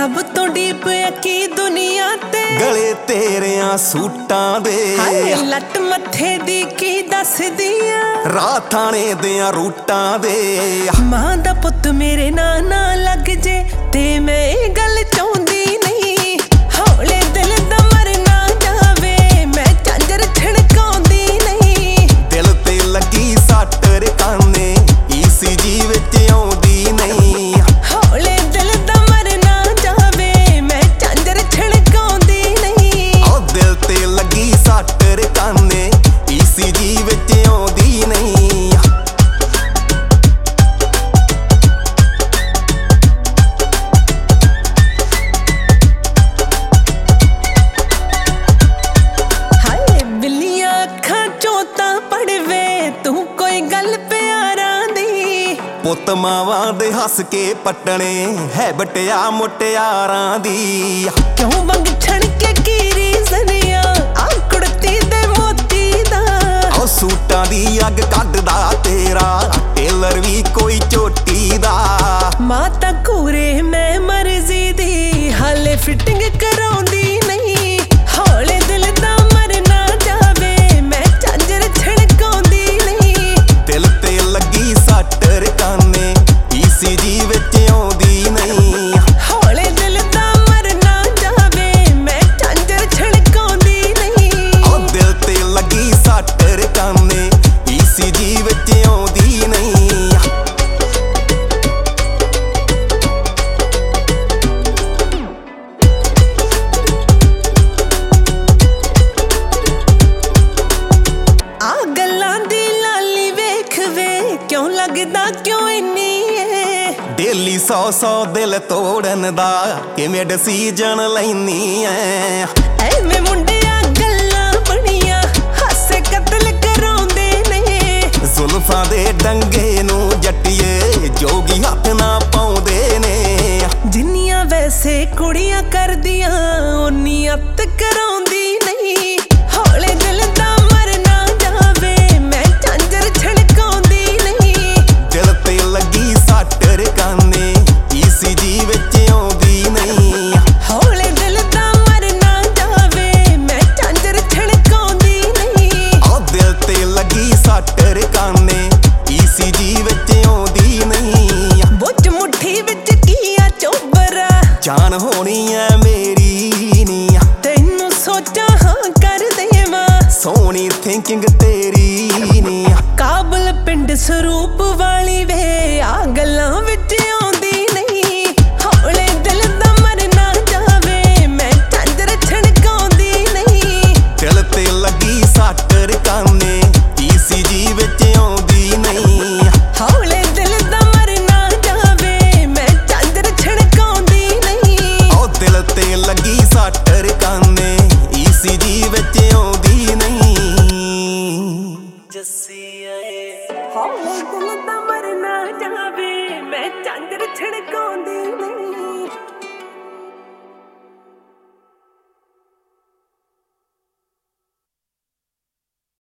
सब तो डीप की दुनिया ते गले तेरिया सूटां दे लट मथे दी की दस दिया राह थाने दियां रूटां दे मां दा पुत मेरे ना लग जे ते मैं गल चाहुंदी नहीं हौले दिल दा मरना जावे मैं झांजर छड़काउंदी नहीं दिल ते लगी सट रकाने ECG विच आउंदी नहीं हौले दिल दा मरना जावे मैं झांजर छड़काउंदी नहीं ओ दिल ते लगी सट रकाने ECG विच आउंदी नहीं पुत मावां दे हस के पटने है बटिया मुटियारां दी क्यों बंग छणके की रीज़निया आ कुड़ती दे मोती दा ओ सूटां दी अग कड्डदा तेरा टेलर भी कोई चोटी दा माता कूरे मैं मर्जी दी हाले फिटिंग कराउंदी नहीं हौले दिल दा मरना जावे मैं झांजर छड़काउंदी नहीं दिल ते लगी सट रकाने ECG विच आउंदी नहीं हौले दिल दा मरना जावे मैं झांजर छड़काउंदी नहीं ओ दिल ते लगी सट रकाने ECG विच आउंदी नहीं क्यों लगदा क्यों इन्नी है डेली 100 दिल तोड़न दा किवें डिसीजन लैनी ऐ एवें मुंडिया गल्लां बणियां हासे कतल कराउंदे ने जुल्फां दे डंगे नूं जट्टिए जोगी हत्थ ना पाउंदे ने जिन्नियां वैसे कुड़ियां करदियां उन्नी अत कराउंदी नहीं हौले दिल दा मरना जावे मैं झांजर छड़काउंदी नहीं दिल ते लगी सट रकाने ECG विच आउंदी नहीं हौले दिल दा मरना जावे मैं झांजर छड़काउंदी नहीं ओ दिल ते लगी सट रकाने ECG विच आउंदी नहीं बुझ मुट्ठी विच कीया चोबरा जान होनी ऐ मेरी नी तैनू सोचा हाँ कर देवां सोहनी थिंकिंग तेरी नी काबल पिंड स्वरूप वाली वे आ गल्लां विच आउंदी नहीं हौले दिल दा मरना जावे मैं झांजर छड़काउंदी नहीं दिल ते लगी सट रकाने ECG विच आउंदी नहीं हौले दिल दा मरना जावे मैं झांजर छड़काउंदी नहीं ओ दिल ते लगी सट रकाने ECG विच आउंदी नहीं जस्सी आए हौले दिल दा मरना जावे मैं झांजर छड़काउंदी नहीं।